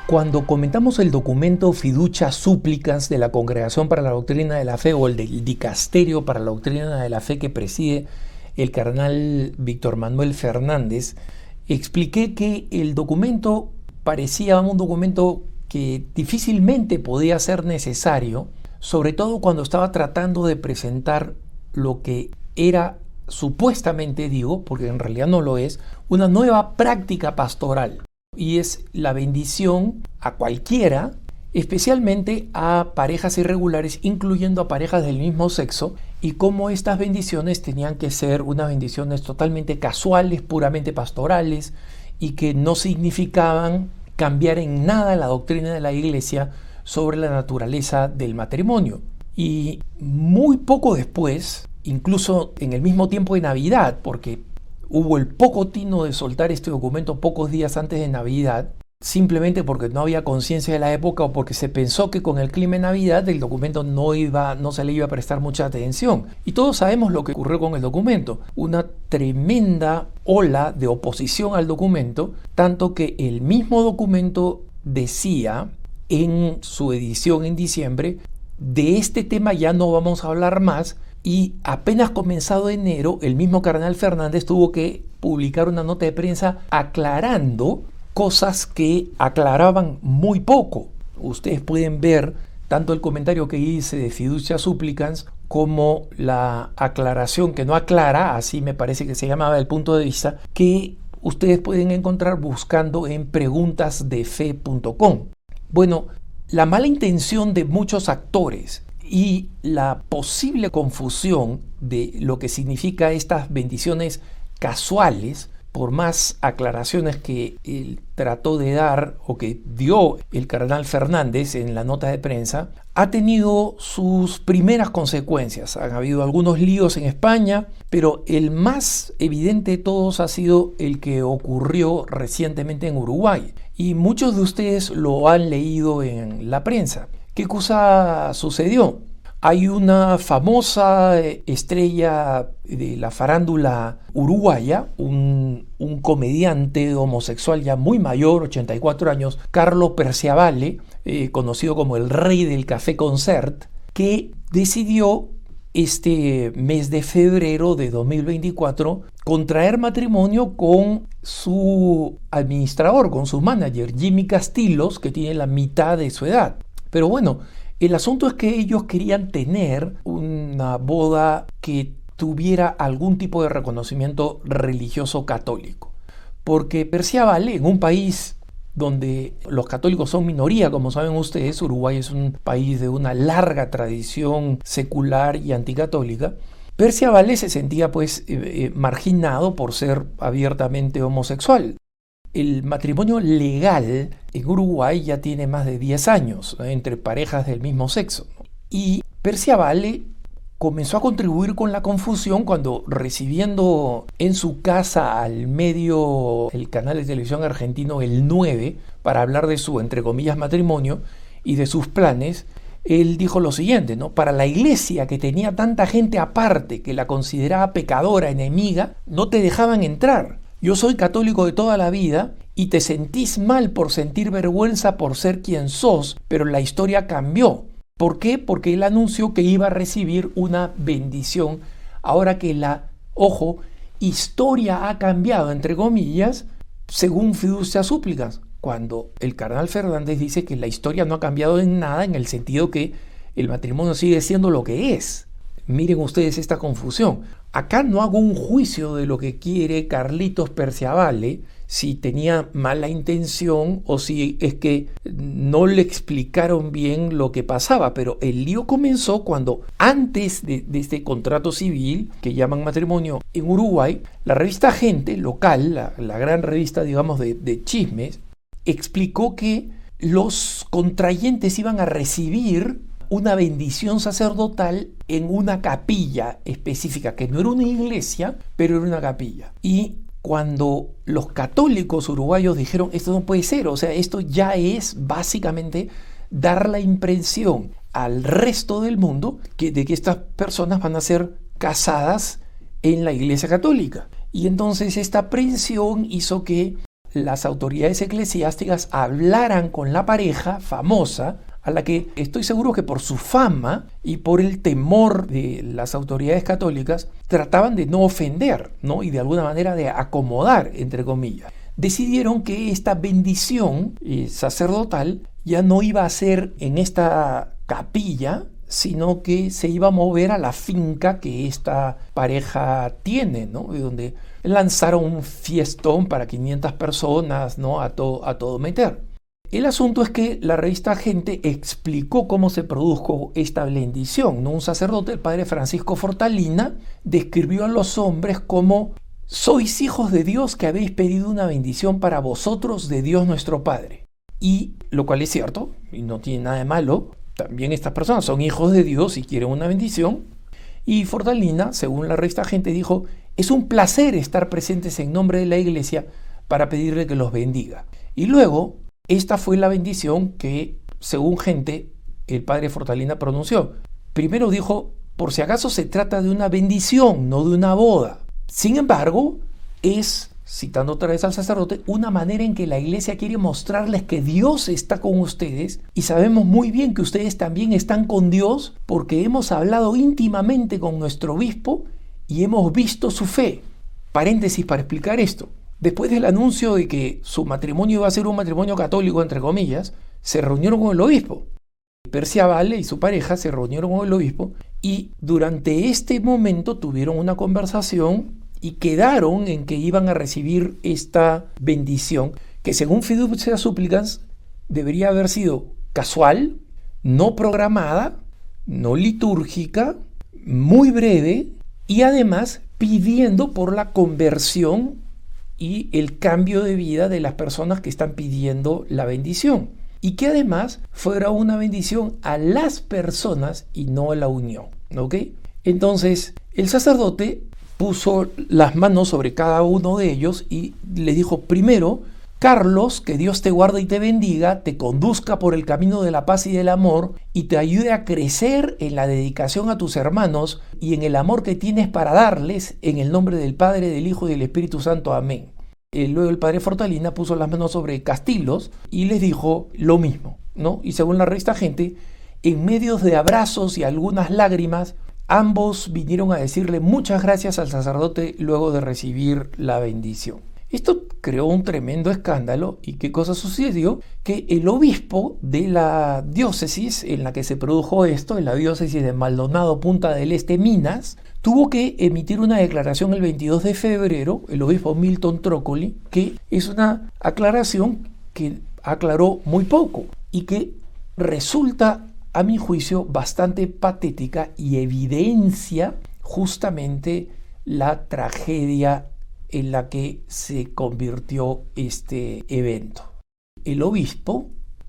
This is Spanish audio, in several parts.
Cuando comentamos el documento Fiducia Supplicans de la Congregación para la Doctrina de la Fe o el del Dicasterio para la Doctrina de la Fe que preside el cardenal Víctor Manuel Fernández, expliqué que el documento parecía un documento que difícilmente podía ser necesario, sobre todo cuando estaba tratando de presentar lo que era supuestamente, porque en realidad no lo es, una nueva práctica pastoral. Y es la bendición a cualquiera, especialmente a parejas irregulares, incluyendo a parejas del mismo sexo, y cómo estas bendiciones tenían que ser unas bendiciones totalmente casuales, puramente pastorales, y que no significaban cambiar en nada la doctrina de la Iglesia sobre la naturaleza del matrimonio. Y muy poco después, incluso en el mismo tiempo de Navidad, porque hubo el poco tino de soltar este documento pocos días antes de Navidad, simplemente porque no había conciencia de la época o porque se pensó que con el clima de Navidad el documento no se le iba a prestar mucha atención. Y todos sabemos lo que ocurrió con el documento. Una tremenda ola de oposición al documento, tanto que el mismo documento decía en su edición en diciembre: de este tema ya no vamos a hablar más. Y apenas comenzado enero, el mismo cardenal Fernández tuvo que publicar una nota de prensa aclarando cosas que aclaraban muy poco. Ustedes pueden ver tanto el comentario que hice de Fiducia Supplicans como la aclaración que no aclara, así me parece que se llamaba el punto de vista, que ustedes pueden encontrar buscando en preguntasdefe.com. Bueno, la mala intención de muchos actores y la posible confusión de lo que significa estas bendiciones casuales, por más aclaraciones que él trató de dar o que dio el cardenal Fernández en la nota de prensa, ha tenido sus primeras consecuencias. Han habido algunos líos en España, pero el más evidente de todos ha sido el que ocurrió recientemente en Uruguay. Y muchos de ustedes lo han leído en la prensa. ¿Qué cosa sucedió? Hay una famosa estrella de la farándula uruguaya, un comediante homosexual ya muy mayor, 84 años, Carlo Perciavale, conocido como el rey del café concert, que decidió este mes de febrero de 2024 contraer matrimonio con su administrador, con su manager, Jimmy Castillos, que tiene la mitad de su edad. Pero bueno, el asunto es que ellos querían tener una boda que tuviera algún tipo de reconocimiento religioso católico. Porque Perciavale, en un país donde los católicos son minoría, como saben ustedes, Uruguay es un país de una larga tradición secular y anticatólica, Perciavale se sentía marginado por ser abiertamente homosexual. El matrimonio legal en Uruguay ya tiene más de 10 años entre parejas del mismo sexo. Y Perciavale comenzó a contribuir con la confusión cuando, recibiendo en su casa al medio el canal de televisión argentino El 9 para hablar de su, entre comillas, matrimonio y de sus planes, él dijo lo siguiente, ¿no? Para la iglesia, que tenía tanta gente aparte que la consideraba pecadora, enemiga, no te dejaban entrar. Yo soy católico de toda la vida y te sentís mal por sentir vergüenza por ser quien sos, pero la historia cambió. ¿Por qué? Porque él anunció que iba a recibir una bendición ahora que la, historia ha cambiado, entre comillas, según Fiducia Supplicans, cuando el cardenal Fernández dice que la historia no ha cambiado en nada, en el sentido que el matrimonio sigue siendo lo que es. Miren ustedes esta confusión. Acá no hago un juicio de lo que quiere Carlitos Perciavale, si tenía mala intención o si es que no le explicaron bien lo que pasaba, pero el lío comenzó cuando, antes de este contrato civil que llaman matrimonio en Uruguay, la revista Gente local, la gran revista, digamos, de chismes, explicó que los contrayentes iban a recibir una bendición sacerdotal en una capilla específica, que no era una iglesia, pero era una capilla. Y cuando los católicos uruguayos dijeron, esto no puede ser, o sea, esto ya es básicamente dar la impresión al resto del mundo de que estas personas van a ser casadas en la Iglesia Católica. Y entonces esta presión hizo que las autoridades eclesiásticas hablaran con la pareja famosa, a la que estoy seguro que por su fama y por el temor de las autoridades católicas trataban de no ofender, ¿no? Y de alguna manera de acomodar, entre comillas. Decidieron que esta bendición sacerdotal ya no iba a ser en esta capilla, sino que se iba a mover a la finca que esta pareja tiene, ¿no? De donde lanzaron un fiestón para 500 personas, ¿no? A todo meter. El asunto es que la revista Gente explicó cómo se produjo esta bendición, ¿no? Un sacerdote, el padre Francisco Fortalina, describió a los hombres como: sois hijos de Dios que habéis pedido una bendición para vosotros de Dios nuestro Padre. Y lo cual es cierto, y no tiene nada de malo. También estas personas son hijos de Dios y quieren una bendición. Y Fortalina, según la revista Gente, dijo: es un placer estar presentes en nombre de la Iglesia para pedirle que los bendiga. Y luego, esta fue la bendición que, según Gente, el padre Fortalina pronunció. Primero dijo: por si acaso se trata de una bendición, no de una boda. Sin embargo, es, citando otra vez al sacerdote, una manera en que la Iglesia quiere mostrarles que Dios está con ustedes, y sabemos muy bien que ustedes también están con Dios porque hemos hablado íntimamente con nuestro obispo y hemos visto su fe. Paréntesis para explicar esto. Después del anuncio de que su matrimonio iba a ser un matrimonio católico, entre comillas, se reunieron con el obispo. Perciabale y su pareja se reunieron con el obispo y durante este momento tuvieron una conversación y quedaron en que iban a recibir esta bendición, que según Fiducia Supplicans debería haber sido casual, no programada, no litúrgica, muy breve y además pidiendo por la conversión y el cambio de vida de las personas que están pidiendo la bendición. Y que además fuera una bendición a las personas y no a la unión, ¿ok? Entonces, el sacerdote puso las manos sobre cada uno de ellos y le dijo: primero, Carlos, que Dios te guarde y te bendiga, te conduzca por el camino de la paz y del amor y te ayude a crecer en la dedicación a tus hermanos y en el amor que tienes para darles, en el nombre del Padre, del Hijo y del Espíritu Santo. Amén. Luego el padre Fortalina puso las manos sobre Castillos y les dijo lo mismo, ¿no? Y según la revista Gente, en medio de abrazos y algunas lágrimas, ambos vinieron a decirle muchas gracias al sacerdote luego de recibir la bendición. Esto creó un tremendo escándalo. ¿Y qué cosa sucedió? Que el obispo de la diócesis en la que se produjo esto, en la diócesis de Maldonado, Punta del Este, Minas, tuvo que emitir una declaración el 22 de febrero, el obispo Milton Trócoli, que es una aclaración que aclaró muy poco y que resulta, a mi juicio, bastante patética y evidencia justamente la tragedia en la que se convirtió este evento. El obispo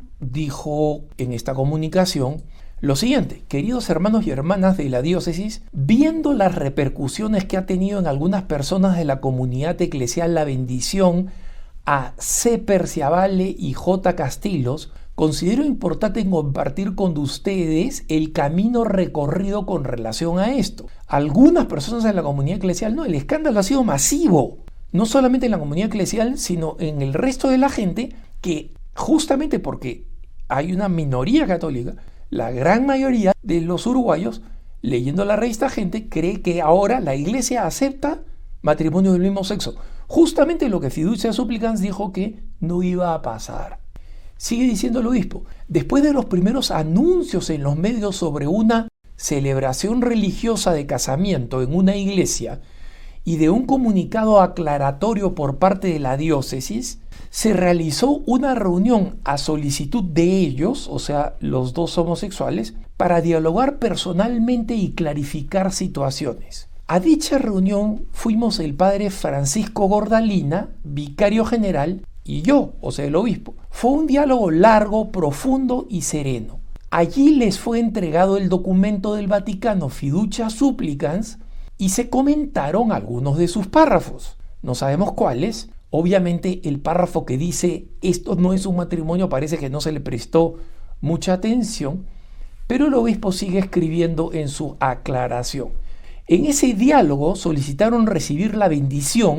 dijo en esta comunicación lo siguiente: queridos hermanos y hermanas de la diócesis, viendo las repercusiones que ha tenido en algunas personas de la comunidad eclesial la bendición a C. Perciabale y J. Castillos, considero importante compartir con ustedes el camino recorrido con relación a esto. Algunas personas en la comunidad eclesial, no, el escándalo ha sido masivo, no solamente en la comunidad eclesial, sino en el resto de la gente, que justamente porque hay una minoría católica, la gran mayoría de los uruguayos, leyendo la revista Gente, cree que ahora la Iglesia acepta matrimonio del mismo sexo. Justamente lo que Fiducia Supplicans dijo que no iba a pasar. Sigue diciendo el obispo: después de los primeros anuncios en los medios sobre una celebración religiosa de casamiento en una iglesia y de un comunicado aclaratorio por parte de la diócesis, se realizó una reunión a solicitud de ellos, o sea, los dos homosexuales, para dialogar personalmente y clarificar situaciones. A dicha reunión fuimos el padre Francisco Gordalina, vicario general, y yo, o sea, el obispo. Fue un diálogo largo, profundo y sereno. Allí les fue entregado el documento del Vaticano Fiducia Supplicans y se comentaron algunos de sus párrafos. No sabemos cuáles. Obviamente el párrafo que dice esto no es un matrimonio parece que no se le prestó mucha atención, pero el obispo sigue escribiendo en su aclaración. En ese diálogo solicitaron recibir la bendición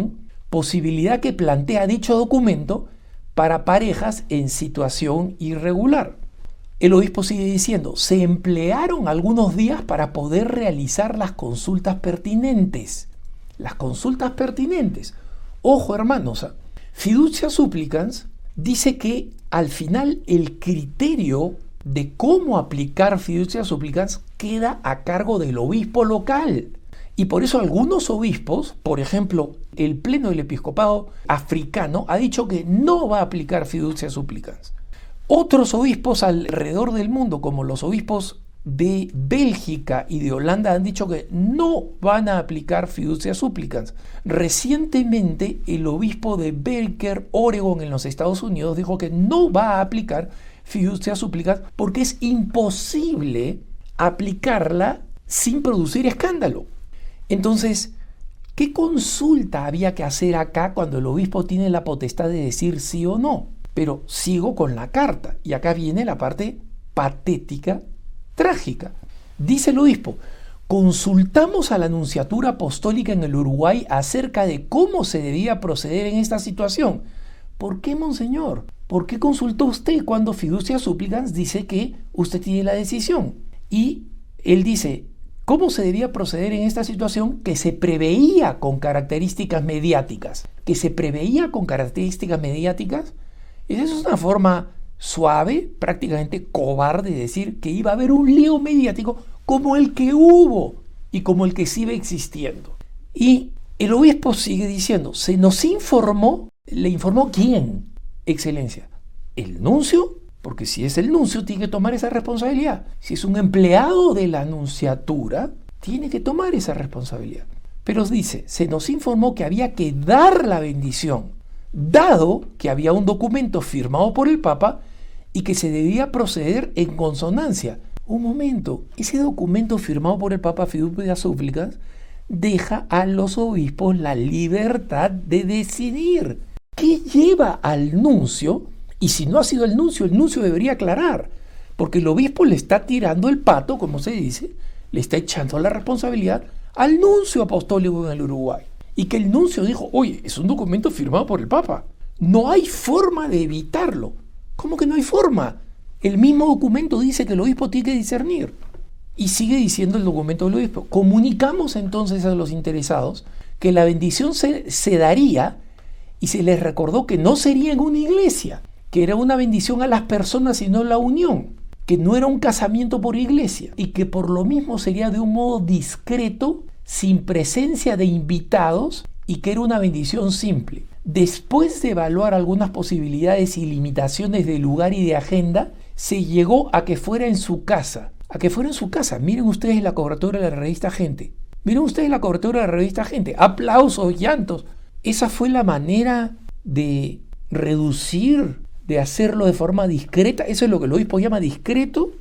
posibilidad que plantea dicho documento para parejas en situación irregular. El obispo sigue diciendo, se emplearon algunos días para poder realizar las consultas pertinentes. Las consultas pertinentes. Ojo, hermanos, fiducia supplicans dice que al final el criterio de cómo aplicar fiducia supplicans queda a cargo del obispo local. Y por eso algunos obispos, por ejemplo, el Pleno del Episcopado africano ha dicho que no va a aplicar fiducia supplicans. Otros obispos alrededor del mundo, como los obispos de Bélgica y de Holanda, han dicho que no van a aplicar fiducia supplicans. Recientemente, el obispo de Baker, Oregon, en los Estados Unidos, dijo que no va a aplicar fiducia supplicans porque es imposible aplicarla sin producir escándalo. Entonces, ¿qué consulta había que hacer acá cuando el obispo tiene la potestad de decir sí o no? Pero sigo con la carta, y acá viene la parte patética, trágica. Dice el obispo, consultamos a la Nunciatura Apostólica en el Uruguay acerca de cómo se debía proceder en esta situación. ¿Por qué, monseñor? ¿Por qué consultó usted cuando fiducia supplicans dice que usted tiene la decisión? Y él dice, ¿cómo se debía proceder en esta situación que se preveía con características mediáticas? Que se preveía con características mediáticas. Esa es una forma suave, prácticamente cobarde, de decir que iba a haber un lío mediático como el que hubo y como el que sigue existiendo. Y el obispo sigue diciendo, se nos informó, ¿le informó quién, excelencia? ¿El nuncio? Porque si es el nuncio, tiene que tomar esa responsabilidad. Si es un empleado de la nunciatura, tiene que tomar esa responsabilidad. Pero dice, se nos informó que había que dar la bendición, dado que había un documento firmado por el Papa y que se debía proceder en consonancia. Un momento, ese documento firmado por el Papa fiducia supplicans deja a los obispos la libertad de decidir qué lleva al nuncio, y si no ha sido el nuncio debería aclarar, porque el obispo le está tirando el pato, como se dice, le está echando la responsabilidad al nuncio apostólico en el Uruguay. Y que el nuncio dijo, oye, es un documento firmado por el Papa. No hay forma de evitarlo. ¿Cómo que no hay forma? El mismo documento dice que el obispo tiene que discernir. Y sigue diciendo el documento del obispo. Comunicamos entonces a los interesados que la bendición se daría y se les recordó que no sería en una iglesia, que era una bendición a las personas y no la unión, que no era un casamiento por iglesia y que por lo mismo sería de un modo discreto, sin presencia de invitados, y que era una bendición simple. Después de evaluar algunas posibilidades y limitaciones de lugar y de agenda, se llegó a que fuera en su casa. A que fuera en su casa. Miren ustedes la cobertura de la revista Gente. Miren ustedes la cobertura de la revista Gente. Aplausos, llantos. Esa fue la manera de reducir, de hacerlo de forma discreta. Eso es lo que el obispo llama discreto.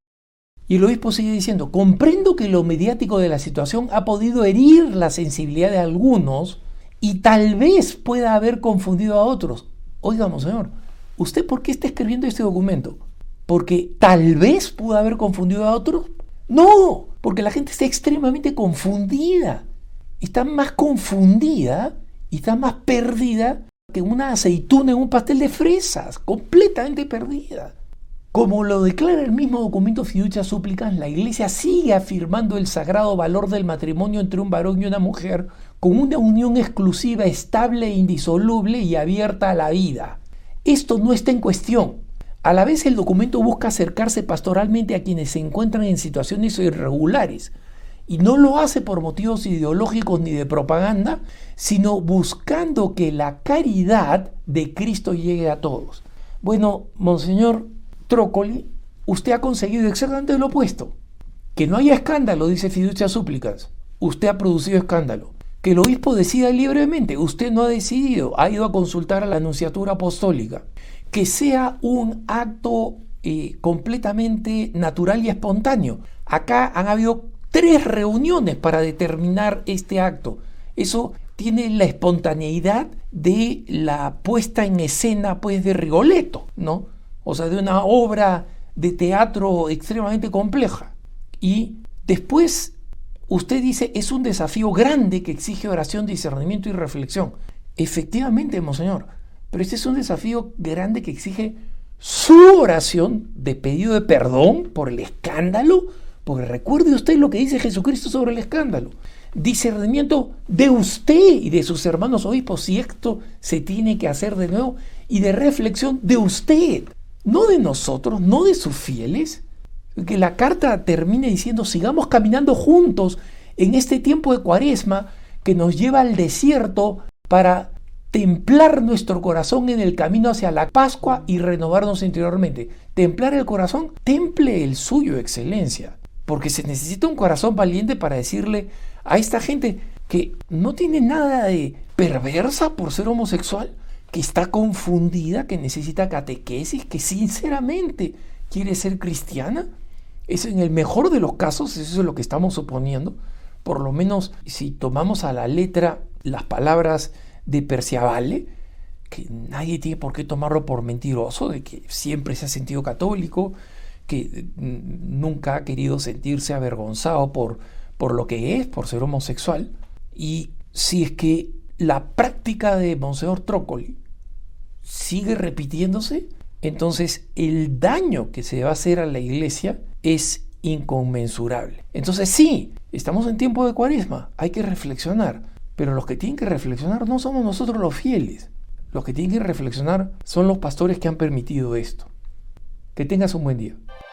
Y el obispo sigue diciendo, comprendo que lo mediático de la situación ha podido herir la sensibilidad de algunos y tal vez pueda haber confundido a otros. Oiga, monseñor, ¿usted por qué está escribiendo este documento? ¿Porque tal vez pudo haber confundido a otros? No, porque la gente está extremadamente confundida. Está más confundida y está más perdida que una aceituna en un pastel de fresas, completamente perdida. Como lo declara el mismo documento fiducia supplicans, la Iglesia sigue afirmando el sagrado valor del matrimonio entre un varón y una mujer con una unión exclusiva, estable e indisoluble y abierta a la vida. Esto no está en cuestión. A la vez el documento busca acercarse pastoralmente a quienes se encuentran en situaciones irregulares y no lo hace por motivos ideológicos ni de propaganda, sino buscando que la caridad de Cristo llegue a todos. Bueno, monseñor Trócoli, usted ha conseguido exactamente lo opuesto. Que no haya escándalo, dice fiducia supplicans. Usted ha producido escándalo. Que el obispo decida libremente. Usted no ha decidido. Ha ido a consultar a la Nunciatura Apostólica. Que sea un acto completamente natural y espontáneo. Acá han habido 3 reuniones para determinar este acto. Eso tiene la espontaneidad de la puesta en escena, pues, de Rigoletto, ¿no? O sea, de una obra de teatro extremadamente compleja. Y después usted dice, es un desafío grande que exige oración, discernimiento y reflexión. Efectivamente, monseñor, pero este es un desafío grande que exige su oración de pedido de perdón por el escándalo, porque recuerde usted lo que dice Jesucristo sobre el escándalo. Discernimiento de usted y de sus hermanos obispos, si esto se tiene que hacer de nuevo, y de reflexión de usted, no de nosotros, no de sus fieles. Que la carta termine diciendo: sigamos caminando juntos en este tiempo de Cuaresma que nos lleva al desierto para templar nuestro corazón en el camino hacia la Pascua y renovarnos interiormente. Templar el corazón, temple el suyo, excelencia, porque se necesita un corazón valiente para decirle a esta gente que no tiene nada de perversa por ser homosexual, que está confundida, que necesita catequesis, que sinceramente quiere ser cristiana. Es en el mejor de los casos, eso es lo que estamos suponiendo. Por lo menos si tomamos a la letra las palabras de Perciavale, que nadie tiene por qué tomarlo por mentiroso, de que siempre se ha sentido católico, que nunca ha querido sentirse avergonzado por lo que es, por ser homosexual. Y si es que la práctica de Monseñor Trócoli sigue repitiéndose, entonces el daño que se va a hacer a la Iglesia es inconmensurable. Entonces sí, estamos en tiempo de Cuaresma, hay que reflexionar, pero los que tienen que reflexionar no somos nosotros los fieles. Los que tienen que reflexionar son los pastores que han permitido esto. Que tengas un buen día.